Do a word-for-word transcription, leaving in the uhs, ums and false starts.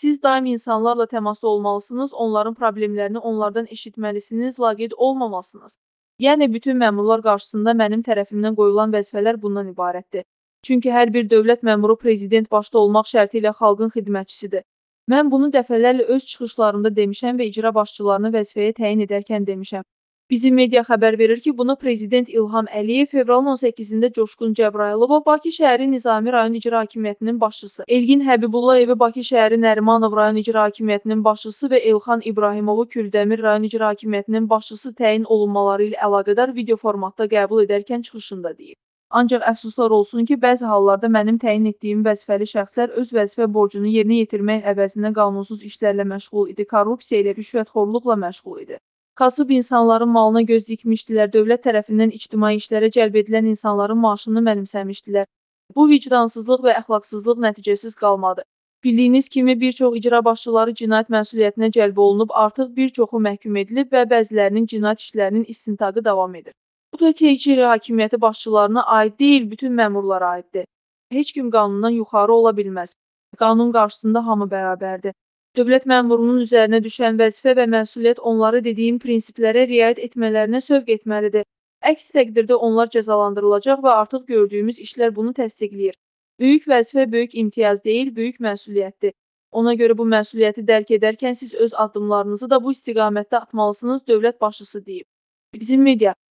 Siz daim insanlarla təmasda olmalısınız, onların problemlərini onlardan eşitməlisiniz, laqeyd olmamalısınız. Yəni, bütün məmurlar qarşısında mənim tərəfimdən qoyulan vəzifələr bundan ibarətdir. Çünki hər bir dövlət məmuru prezident başda olmaq şərti ilə xalqın xidmətçisidir. Mən bunu dəfələrlə öz çıxışlarımda demişəm və icra başçılarını vəzifəyə təyin edərkən demişəm. Bizim media xəbər verir ki, bunu Prezident İlham Əliyev fevralın on səkkizində Coşqun Cəbrayılova, Bakı şəhəri Nizami rayon icra hakimiyyətinin başçısı, Elgin Həbibullayevi, Bakı şəhəri Nərimanov rayon icra hakimiyyətinin başçısı və Elxan İbrahimovu, Kürdəmir rayon icra hakimiyyətinin başçısı təyin olunmaları ilə əlaqədar video formatda qəbul edərkən çıxışında deyib. Ancaq əfsuslar olsun ki, bəzi hallarda mənim təyin etdiyim vəzifəli şəxslər öz vəzifə borcunu yerinə yetirmək əvəzinə qanunsuz işlərlə məşğul idi, korrupsiya ilə, rüşvətxorluqla məşğul idi. Kasıb insanların malına göz dikmişdilər, dövlət tərəfindən ictimai işlərə cəlb edilən insanların maaşını mənimsəmişdilər. Bu vicdansızlıq və əxlaqsızlıq nəticəsiz qalmadı. Bildiyiniz kimi, bir çox icra başçıları cinayət məsuliyyətinə cəlb olunub, artıq bir çoxu məhkum edilib və bəzilərinin cinayət işlərinin istintaqı davam edir. Bu da icra hakimiyyəti başçılarına aid deyil, bütün məmurlara aiddir. Heç kim qanundan yuxarı ola bilməz. Qanun qarşısında hamı bərabərdir. Dövlət məmurunun üzərinə düşən vəzifə və məsuliyyət onları dediyim prinsiplərə riayət etmələrinə sövq etməlidir. Əks təqdirdə onlar cəzalandırılacaq və artıq gördüyümüz işlər bunu təsdiqləyir. Böyük vəzifə böyük imtiyaz deyil, böyük məsuliyyətdir. Ona görə bu məsuliyyəti dərk edərkən siz öz addımlarınızı da bu istiqamətdə atmalısınız, dövlət başçısı deyib. Bizim media